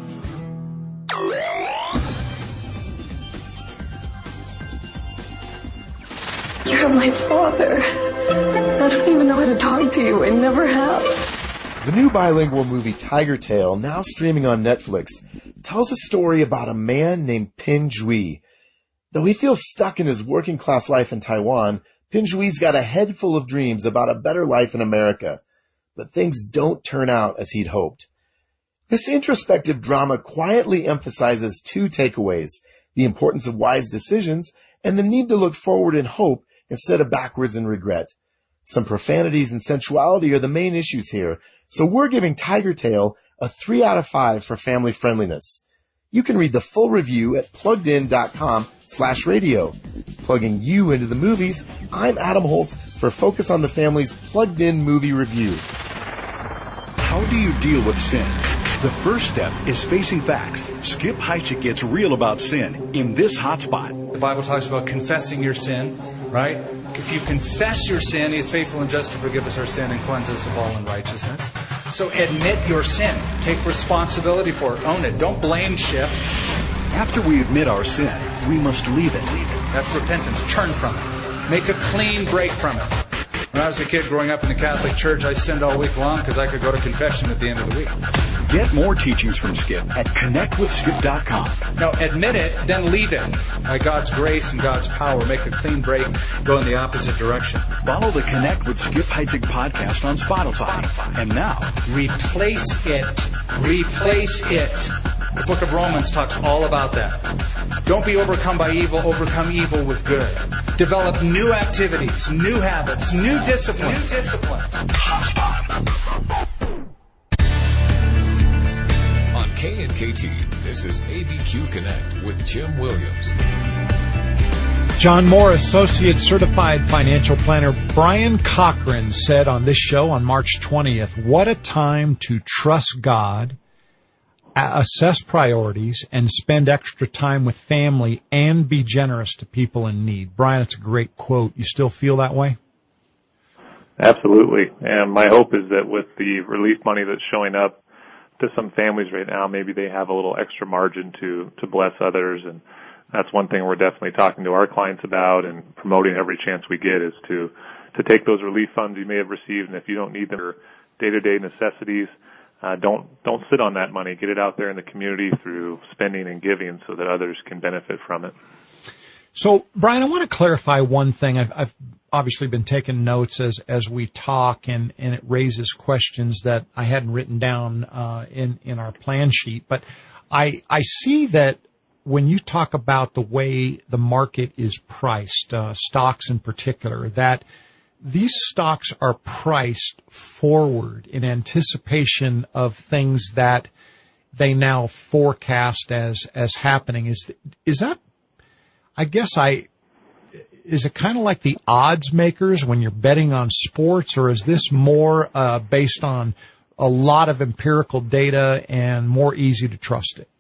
You're my father. I don't even know how to talk to you. I never have. The new bilingual movie Tiger Tail, now streaming on Netflix, tells a story about a man named Pin Zhui. Though he feels stuck in his working class life in Taiwan, Pin Zhui's got a head full of dreams about a better life in America. But things don't turn out as he'd hoped. This introspective drama quietly emphasizes two takeaways: the importance of wise decisions and the need to look forward in hope instead of backwards in regret. Some profanities and sensuality are the main issues here, so we're giving Tiger Tail a three out of five for family friendliness. You can read the full review at pluggedin.com slash radio. Plugging you into the movies, I'm Adam Holtz for Focus on the Family's Plugged In Movie Review. How do you deal with sin? The first step is facing facts. Skip Heitzig gets real about sin in this hotspot. The Bible talks about confessing your sin, right? If you confess your sin, He is faithful and just to forgive us our sin and cleanse us of all unrighteousness. So admit your sin. Take responsibility for it. Own it. Don't blame shift. After we admit our sin, we must leave it. That's repentance. Turn from it. Make a clean break from it. When I was a kid growing up in the Catholic Church, I sinned all week long because I could go to confession at the end of the week. Get more teachings from Skip at connect with skip dot com. No, admit it, then leave it. By God's grace and God's power, make a clean break, go in the opposite direction. Follow the Connect with Skip Heitzig podcast on Spotify. And now, replace it. Replace it. The book of Romans talks all about that. Don't be overcome by evil, overcome evil with good. Develop new activities, new habits, new disciplines. New disciplines. On K and K T, this is A B Q Connect with Jim Williams. John Moore, Associate Certified Financial Planner. Brian Cochran said on this show on March twentieth, what a time to trust God, assess priorities, and spend extra time with family and be generous to people in need. Brian, it's a great quote. You still feel that way? Absolutely. And my hope is that with the relief money that's showing up to some families right now, maybe they have a little extra margin to, to bless others. And that's one thing we're definitely talking to our clients about and promoting every chance we get is to, to take those relief funds you may have received, and if you don't need them for day-to-day necessities, Uh, don't don't sit on that money. Get it out there in the community through spending and giving so that others can benefit from it. So, Brian, I want to clarify one thing. I've, I've obviously been taking notes as as we talk, and, and it raises questions that I hadn't written down uh, in in our plan sheet. But I I see that when you talk about the way the market is priced, uh, stocks in particular, that these stocks are priced forward in anticipation of things that they now forecast as, as happening. Is, is that, I guess I, is it kind of like the odds makers when you're betting on sports, or is this more, uh, based on a lot of empirical data and more easy to trust it?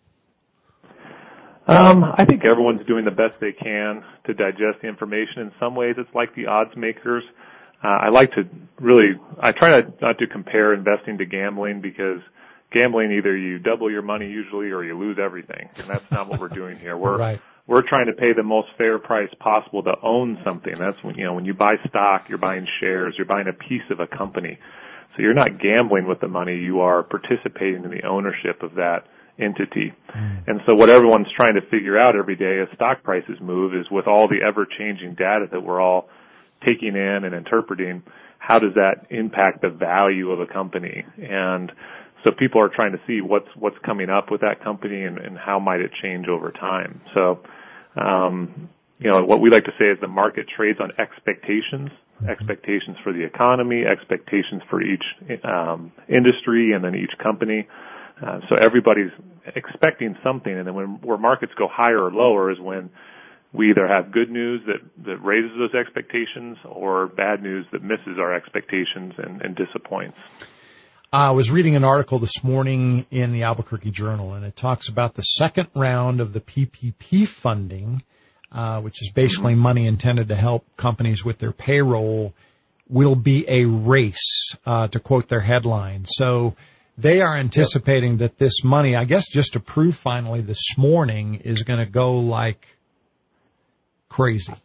Um, I think everyone's doing the best they can to digest the information. In some ways, it's like the odds makers. Uh, I like to really, I try not, not to compare investing to gambling, because gambling, either you double your money usually or you lose everything. And that's not what we're doing here. We're, right. we're trying to pay the most fair price possible to own something. That's when, you know, when you buy stock, you're buying shares, you're buying a piece of a company. So you're not gambling with the money, you are participating in the ownership of that entity. Mm. And so what everyone's trying to figure out every day as stock prices move is, with all the ever-changing data that we're all taking in and interpreting, how does that impact the value of a company? And so people are trying to see what's what's coming up with that company and, and how might it change over time. So, um, you know, what we like to say is the market trades on expectations, mm-hmm. expectations for the economy, expectations for each um, industry, and then each company. Uh, so everybody's expecting something, and then when where markets go higher or lower is when we either have good news that, that raises those expectations or bad news that misses our expectations and, and disappoints. I was reading an article this morning in the Albuquerque Journal, and it talks about the second round of the P P P funding, uh, which is basically mm-hmm. money intended to help companies with their payroll, will be a race, uh, to quote their headline. So they are anticipating yep. that this money, I guess just approved finally this morning, is going to go like crazy.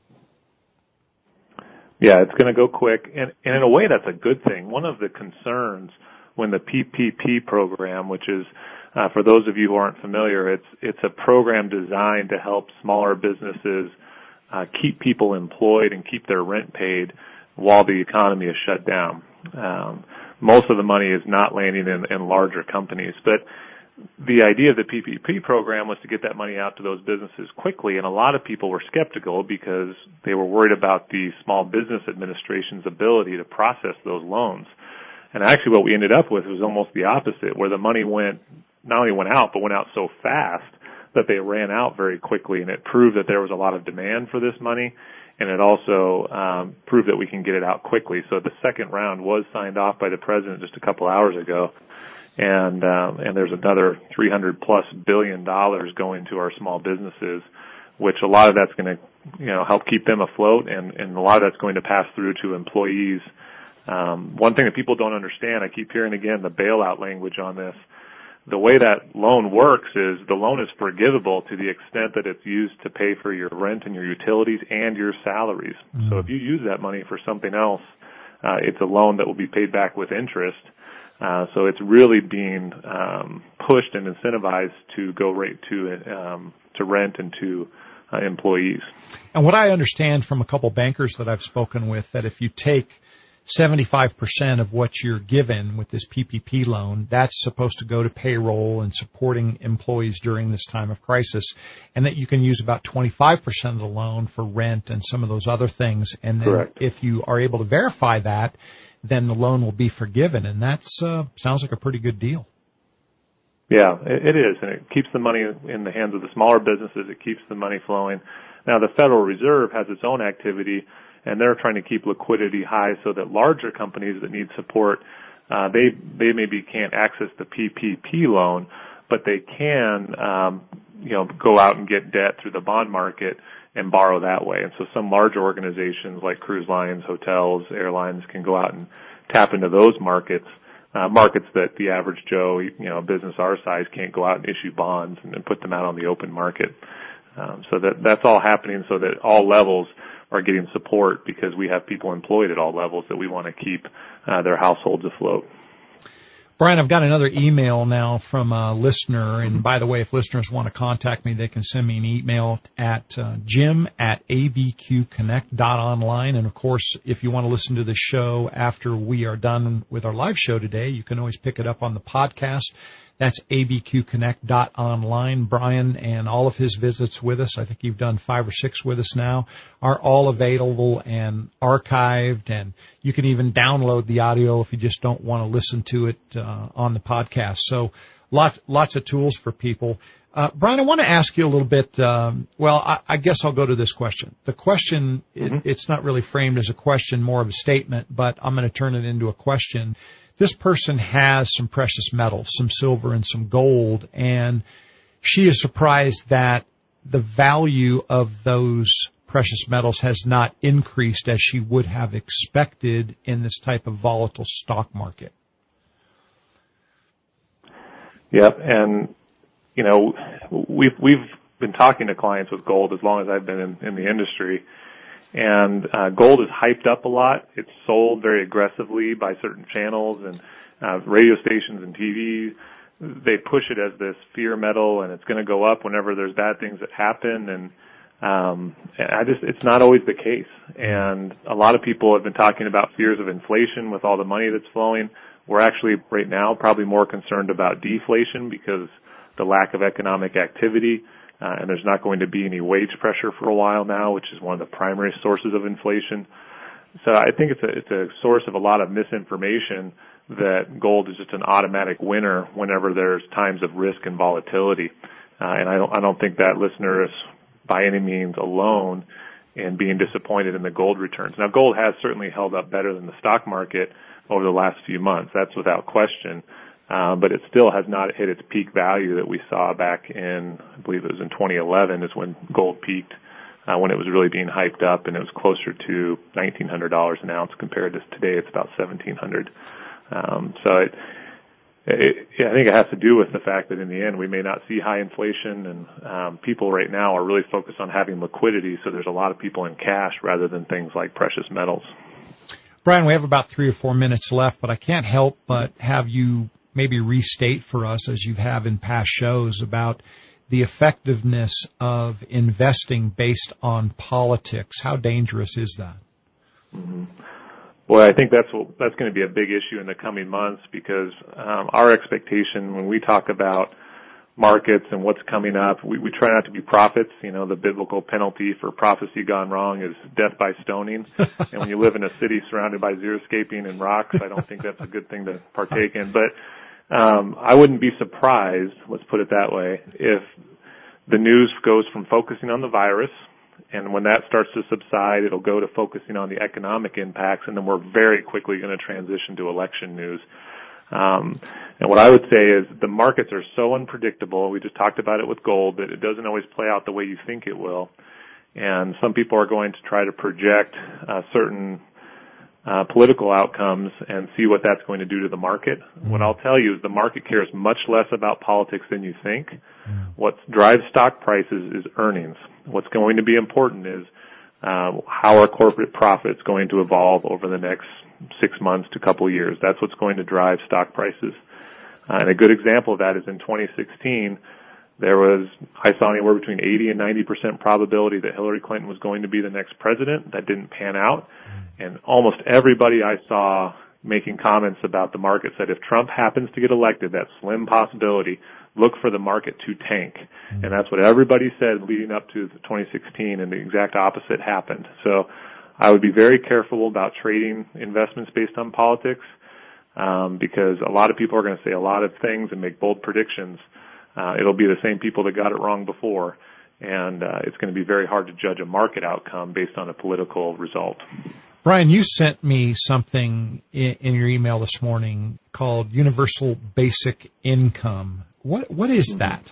Yeah, it's going to go quick, and, and in a way that's a good thing. One of the concerns when the P P P program, which is, uh, for those of you who aren't familiar, it's it's a program designed to help smaller businesses uh, keep people employed and keep their rent paid while the economy is shut down. Um, most of the money is not landing in, in larger companies, but the idea of the P P P program was to get that money out to those businesses quickly, and a lot of people were skeptical because they were worried about the Small Business Administration's ability to process those loans. And actually what we ended up with was almost the opposite, where the money went, not only went out, but went out so fast that they ran out very quickly, and it proved that there was a lot of demand for this money, and it also um, proved that we can get it out quickly. So the second round was signed off by the President just a couple hours ago. And, um, and there's another three hundred plus billion dollars going to our small businesses, which a lot of that's going to, you know, help keep them afloat, and, and a lot of that's going to pass through to employees Um, one thing that people don't understand, I keep hearing again the bailout language on this. The way that loan works is the loan is forgivable to the extent that it's used to pay for your rent and your utilities and your salaries. Mm-hmm. So if you use that money for something else, uh, it's a loan that will be paid back with interest. Uh, so it's really being um, pushed and incentivized to go right to um, to rent and to uh, employees. And what I understand from a couple bankers that I've spoken with, that if you take seventy-five percent of what you're given with this P P P loan, that's supposed to go to payroll and supporting employees during this time of crisis, and that you can use about twenty-five percent of the loan for rent and some of those other things. And then Correct. If you are able to verify that, then the loan will be forgiven. And that's uh, sounds like a pretty good deal. Yeah, it is, and it keeps the money in the hands of the smaller businesses. It keeps the money flowing. Now, the Federal Reserve has its own activity, and they're trying to keep liquidity high so that larger companies that need support, uh, they they maybe can't access the P P P loan, but they can, um, you know, go out and get debt through the bond market and borrow that way. And so some larger organizations like cruise lines, hotels, airlines can go out and tap into those markets, uh, markets that the average Joe, you know, business our size can't go out and issue bonds and, and put them out on the open market. Um, so that that's all happening so that all levels are getting support, because we have people employed at all levels that we want to keep uh, their households afloat. Brian, I've got another email now from a listener. And by the way, if listeners want to contact me, they can send me an email at uh, jim at a b q connect dot online. And, of course, if you want to listen to the show after we are done with our live show today, you can always pick it up on the podcast. That's a b q connect dot online. Brian and all of his visits with us, I think you've done five or six with us now, are all available and archived, and you can even download the audio if you just don't want to listen to it uh, on the podcast. So lots, lots of tools for people. Uh, Brian, I want to ask you a little bit, um, well, I, I guess I'll go to this question. The question, mm-hmm. it, it's not really framed as a question, more of a statement, but I'm going to turn it into a question. This person has some precious metals, some silver and some gold, and she is surprised that the value of those precious metals has not increased as she would have expected in this type of volatile stock market. Yep, and, you know, we've, we've been talking to clients with gold as long as I've been in, in the industry. And uh, gold is hyped up a lot. It's sold very aggressively by certain channels and uh, radio stations and T V. They push it as this fear metal, and it's going to go up whenever there's bad things that happen. And um, I just, it's not always the case. And a lot of people have been talking about fears of inflation with all the money that's flowing. We're actually right now probably more concerned about deflation because the lack of economic activity. Uh, and there's not going to be any wage pressure for a while now, which is one of the primary sources of inflation. So I think it's a, it's a source of a lot of misinformation that gold is just an automatic winner whenever there's times of risk and volatility. Uh, and I don't, I don't think that listener is by any means alone in being disappointed in the gold returns. Now, gold has certainly held up better than the stock market over the last few months. That's without question. Uh, but it still has not hit its peak value that we saw back in, I believe it was in twenty eleven is when gold peaked, uh, when it was really being hyped up, and it was closer to nineteen hundred dollars an ounce compared to today it's about seventeen hundred dollars. Um, so it, it, I think it has to do with the fact that in the end we may not see high inflation, and um, people right now are really focused on having liquidity, so there's a lot of people in cash rather than things like precious metals. Brian, we have about three or four minutes left, but I can't help but have you maybe restate for us, as you have in past shows, about the effectiveness of investing based on politics. How dangerous is that? Mm-hmm. Well, I think that's what, that's going to be a big issue in the coming months, because um, our expectation when we talk about markets and what's coming up, we, we try not to be prophets. You know, the biblical penalty for prophecy gone wrong is death by stoning. And when you live in a city surrounded by xeriscaping and rocks, I don't think that's a good thing to partake in. But Um, I wouldn't be surprised, let's put it that way, if the news goes from focusing on the virus, and when that starts to subside, it'll go to focusing on the economic impacts, and then we're very quickly going to transition to election news. Um, and what I would say is the markets are so unpredictable, we just talked about it with gold, that it doesn't always play out the way you think it will. And some people are going to try to project uh, certain uh, political outcomes and see what that's going to do to the market. What I'll tell you is the market cares much less about politics than you think. What drives stock prices is earnings. What's going to be important is uh, how are corporate profits going to evolve over the next six months to a couple of years. That's what's going to drive stock prices. Uh, and a good example of that is in twenty sixteen, there was, I saw anywhere between eighty and ninety percent probability that Hillary Clinton was going to be the next president. That didn't pan out. And almost everybody I saw making comments about the market said if Trump happens to get elected, that slim possibility, look for the market to tank. And that's what everybody said leading up to twenty sixteen, and the exact opposite happened. So I would be very careful about trading investments based on politics, um, because a lot of people are going to say a lot of things and make bold predictions. Uh, it'll be the same people that got it wrong before, and uh, it's going to be very hard to judge a market outcome based on a political result. Brian, you sent me something in, in your email this morning called Universal Basic Income. What what is that?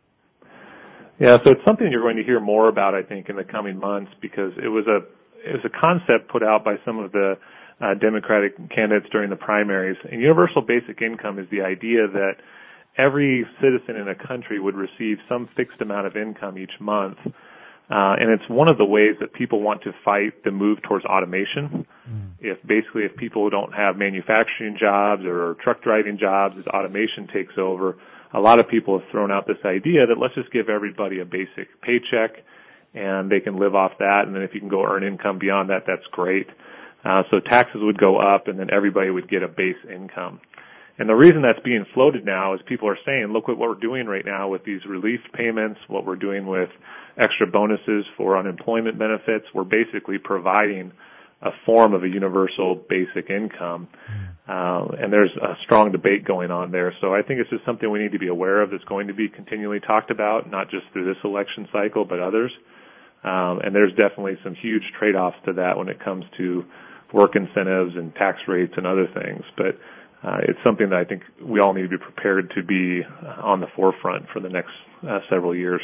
Yeah, so it's something you're going to hear more about, I think, in the coming months, because it was a it was a concept put out by some of the uh, Democratic candidates during the primaries. And universal basic income is the idea that every citizen in a country would receive some fixed amount of income each month. Uh, and it's one of the ways that people want to fight the move towards automation. Mm. If basically if people don't have manufacturing jobs or truck driving jobs, as automation takes over, a lot of people have thrown out this idea that let's just give everybody a basic paycheck and they can live off that. And then if you can go earn income beyond that, that's great. Uh, so taxes would go up and then everybody would get a base income. And the reason that's being floated now is people are saying, look at what we're doing right now with these relief payments, what we're doing with extra bonuses for unemployment benefits. We're basically providing a form of a universal basic income. Uh, and there's a strong debate going on there. So I think it's just something we need to be aware of that's going to be continually talked about, not just through this election cycle, but others. Um, and there's definitely some huge trade-offs to that when it comes to work incentives and tax rates and other things. But Uh, it's something that I think we all need to be prepared to be uh, on the forefront for the next uh, several years.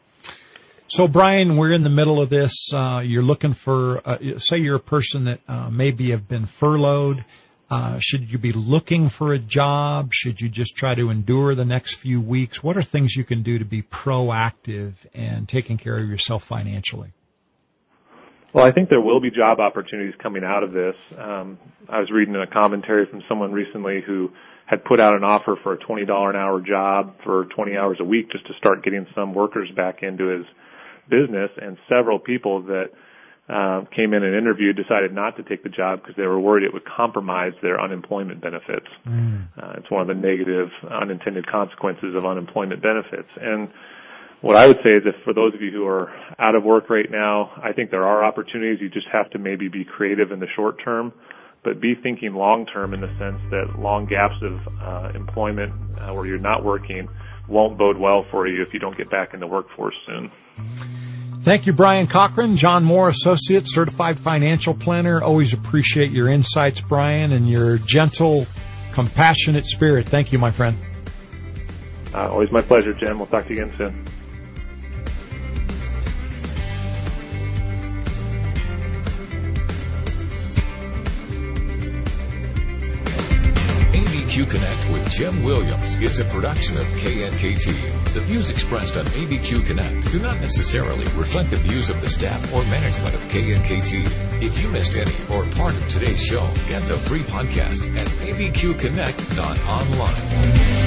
So, Brian, we're in the middle of this. Uh, you're looking for, uh, say you're a person that uh, maybe have been furloughed. Uh, should you be looking for a job? Should you just try to endure the next few weeks? What are things you can do to be proactive and taking care of yourself financially? Well, I think there will be job opportunities coming out of this. Um, I was reading a commentary from someone recently who had put out an offer for a twenty dollars an hour job for twenty hours a week just to start getting some workers back into his business, and several people that uh, came in and interviewed decided not to take the job because they were worried it would compromise their unemployment benefits. Mm. Uh, it's one of the negative unintended consequences of unemployment benefits. And what I would say is if for those of you who are out of work right now, I think there are opportunities. You just have to maybe be creative in the short term, but be thinking long term in the sense that long gaps of uh, employment uh, where you're not working won't bode well for you if you don't get back in the workforce soon. Thank you, Brian Cochran, John Moore Associates, Certified Financial Planner. Always appreciate your insights, Brian, and your gentle, compassionate spirit. Thank you, my friend. Uh, always my pleasure, Jim. We'll talk to you again soon. A B Q Connect with Jim Williams is a production of K N K T. The views expressed on A B Q Connect do not necessarily reflect the views of the staff or management of K N K T. If you missed any or part of today's show, get the free podcast at a b q connect dot online.